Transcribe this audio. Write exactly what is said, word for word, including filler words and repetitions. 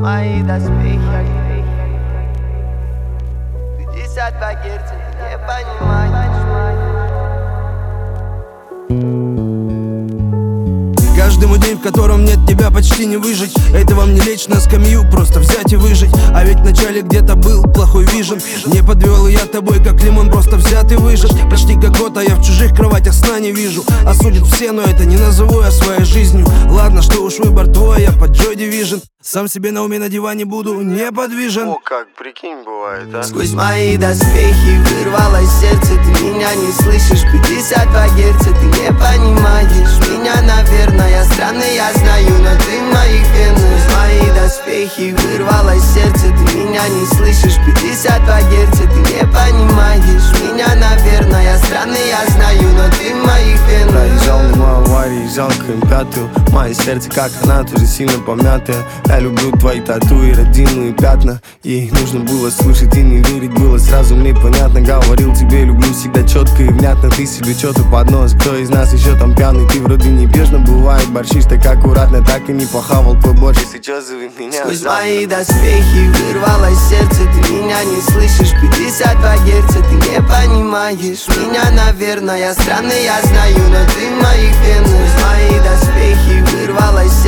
мои доспехи. пятьдесят два герца, ты не понимаешь. Каждый мой день, в котором нет тебя, почти не выжить. Это вам не лечь на скамью, просто взять и выжить. А ведь вначале где-то был плохой вижен. Не подвел я тобой, как лимон, просто взят и выжат. Почти как год, а я в чужих кроватях сна не вижу. Осудят все, но это не назову я своей жизнью. Ладно, что уж выбор твой, я под Joy Division. Сам себе на уме на диване буду неподвижен. О, как, прикинь, бывает, а? Сквозь мои доспехи вырвалось сердце. Ты меня не слышишь, пятьдесят два герца. Ты не понимаешь меня, наверное. Я странный, я знаю, но ты в моих венах. Сквозь мои доспехи вырвалось сердце. Ты меня не слышишь, пятьдесят два герца. Ты не понимаешь меня, наверное. Я странный, я знаю, но ты в моих венах. Проезжал мимо аварии, жалко им пятую. Мое сердце, как она, тоже сильно помятая. Я люблю твои тату и родимые пятна. Ей нужно было слушать и не верить, было сразу мне понятно. Говорил тебе, люблю всегда четко и внятно. Ты себе что-то под нос, кто из нас еще там пьяный? Ты вроде небежно бывает, борщишь так аккуратно. Так и не похавал твой борщ, если чё, зови меня. Сквозь мои доспехи вырвалось сердце. Ты меня не слышишь, пятьдесят два герца. Ты не понимаешь меня, наверное. Я странный, я знаю, но ты в моих венах. Сквозь мои доспехи вырвалось сердце.